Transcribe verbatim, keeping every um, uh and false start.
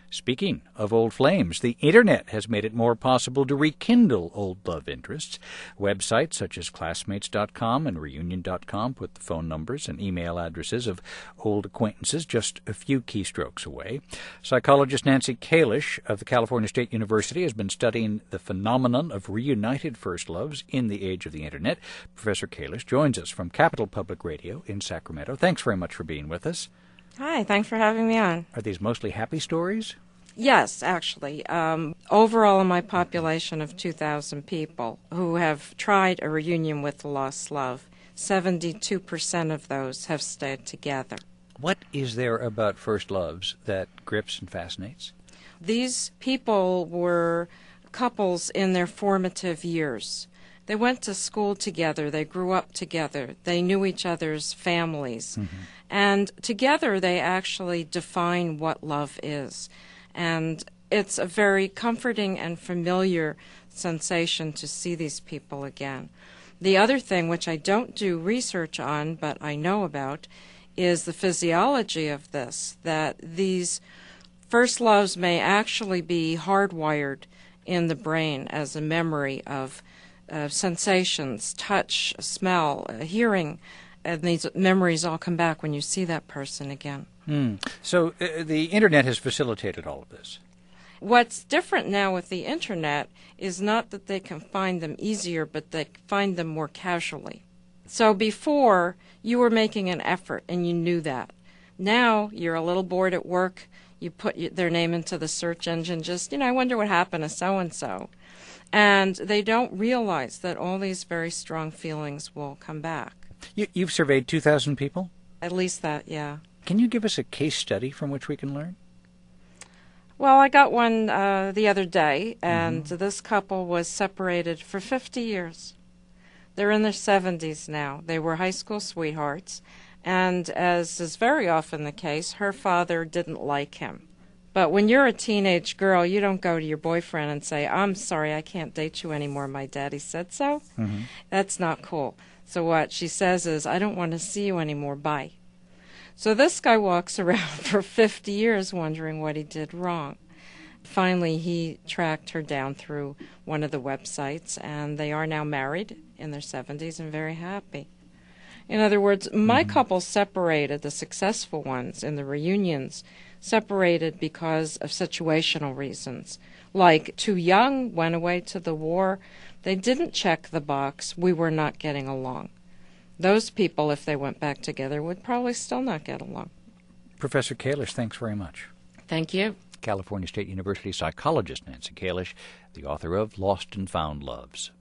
Speaking of old flames, the Internet has made it more possible to rekindle old love interests. Websites such as classmates dot com and reunion dot com put the phone numbers and email addresses of old acquaintances just a few keystrokes away. Psychologist Nancy Kalish of the California State University has been studying the phenomenon of reunited first loves in the age of the Internet. Professor Kalish joins us from Capital Public Radio in Sacramento. Thanks very much for being with us. Hi, thanks for having me on. Are these mostly happy stories? Yes, actually. Um, overall, in my population of two thousand people who have tried a reunion with a lost love, seventy-two percent of those have stayed together. What is there about first loves that grips and fascinates? These people were couples in their formative years. They went to school together, they grew up together, they knew each other's families, mm-hmm. and together they actually define what love is. And it's a very comforting and familiar sensation to see these people again. The other thing, which I don't do research on, but I know about, is the physiology of this, that these first loves may actually be hardwired in the brain as a memory of Uh, sensations, touch, smell, uh, hearing, and these memories all come back when you see that person again. Mm. So uh, the Internet has facilitated all of this. What's different now with the Internet is not that they can find them easier, but they find them more casually. So before, you were making an effort, and you knew that. Now, you're a little bored at work, you put their name into the search engine, just, you know, I wonder what happened to so-and-so. And they don't realize that all these very strong feelings will come back. You, you've surveyed two thousand people? At least that, yeah. Can you give us a case study from which we can learn? Well, I got one uh, the other day, and mm-hmm. this couple was separated for fifty years. They're in their seventies now. They were high school sweethearts, and as is very often the case, her father didn't like him. But when you're a teenage girl, you don't go to your boyfriend and say, I'm sorry, I can't date you anymore. My daddy said so. Mm-hmm. That's not cool. So what she says is, I don't want to see you anymore. Bye. So this guy walks around for fifty years wondering what he did wrong. Finally, he tracked her down through one of the websites, and they are now married in their seventies and very happy. In other words, my mm-hmm. couple separated, the successful ones in the reunions, separated because of situational reasons. Like, too young, went away to the war. They didn't check the box, we were not getting along. Those people, if they went back together, would probably still not get along. Professor Kalish, thanks very much. Thank you. California State University psychologist Nancy Kalish, the author of Lost and Found Loves.